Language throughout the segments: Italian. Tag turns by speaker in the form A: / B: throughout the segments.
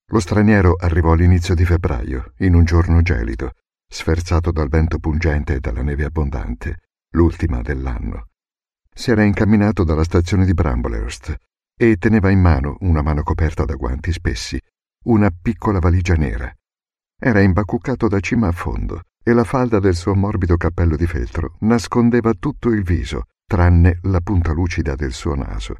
A: Lo straniero arrivò all'inizio di febbraio, in un giorno gelido, sferzato dal vento pungente e dalla neve abbondante, l'ultima dell'anno. Si era incamminato dalla stazione di Bramblehurst e teneva in mano, una mano coperta da guanti spessi, una piccola valigia nera. Era imbacuccato da cima a fondo e la falda del suo morbido cappello di feltro nascondeva tutto il viso, tranne la punta lucida del suo naso.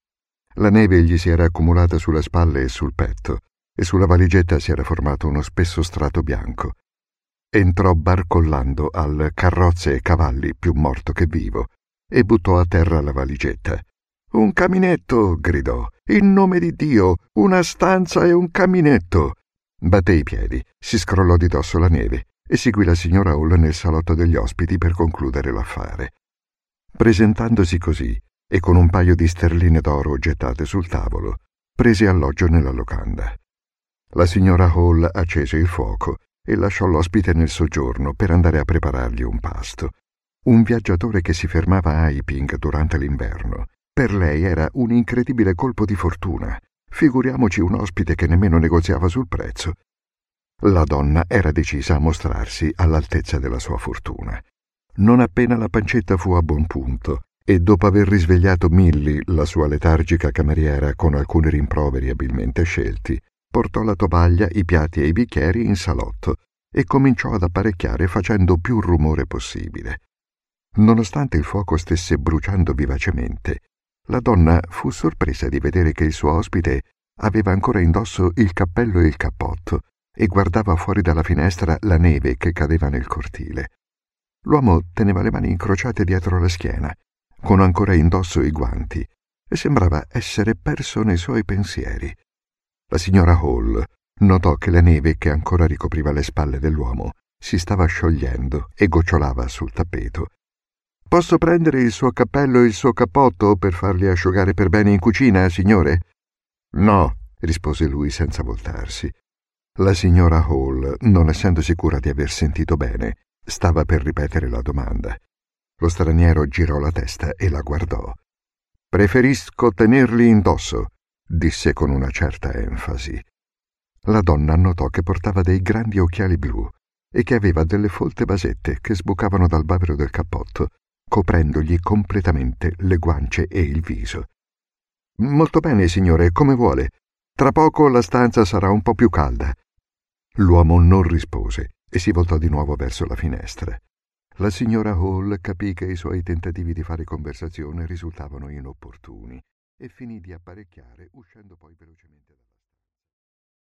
A: La neve gli si era accumulata sulle spalle e sul petto, e sulla valigetta si era formato uno spesso strato bianco. Entrò barcollando al carrozze e cavalli più morto che vivo e buttò a terra la valigetta. «Un caminetto!» gridò. «In nome di Dio! Una stanza e un caminetto!» Batté i piedi, si scrollò di dosso la neve e seguì la signora Hall nel salotto degli ospiti per concludere l'affare. Presentandosi così, e con un paio di sterline d'oro gettate sul tavolo, prese alloggio nella locanda. La signora Hall accese il fuoco e lasciò l'ospite nel soggiorno per andare a preparargli un pasto. Un viaggiatore che si fermava a Iping durante l'inverno. Per lei era un incredibile colpo di fortuna. Figuriamoci un ospite che nemmeno negoziava sul prezzo. La donna era decisa a mostrarsi all'altezza della sua fortuna. Non appena la pancetta fu a buon punto e dopo aver risvegliato Milly, la sua letargica cameriera, con alcuni rimproveri abilmente scelti, portò la tovaglia, i piatti e i bicchieri in salotto e cominciò ad apparecchiare facendo più rumore possibile. Nonostante il fuoco stesse bruciando vivacemente, la donna fu sorpresa di vedere che il suo ospite aveva ancora indosso il cappello e il cappotto e guardava fuori dalla finestra la neve che cadeva nel cortile. L'uomo teneva le mani incrociate dietro la schiena, con ancora indosso i guanti, e sembrava essere perso nei suoi pensieri. La signora Hall notò che la neve che ancora ricopriva le spalle dell'uomo si stava sciogliendo e gocciolava sul tappeto. «Posso prendere il suo cappello e il suo cappotto per farli asciugare per bene in cucina, signore?» «No», rispose lui senza voltarsi. La signora Hall, non essendo sicura di aver sentito bene, stava per ripetere la domanda. Lo straniero girò la testa e la guardò. «Preferisco tenerli indosso», disse con una certa enfasi. La donna notò che portava dei grandi occhiali blu e che aveva delle folte basette che sbucavano dal bavero del cappotto, coprendogli completamente le guance e il viso. «Molto bene, signore, come vuole. Tra poco la stanza sarà un po' più calda». L'uomo non rispose e si voltò di nuovo verso la finestra. La signora Hall capì che i suoi tentativi di fare conversazione risultavano inopportuni e finì di apparecchiare, uscendo poi velocemente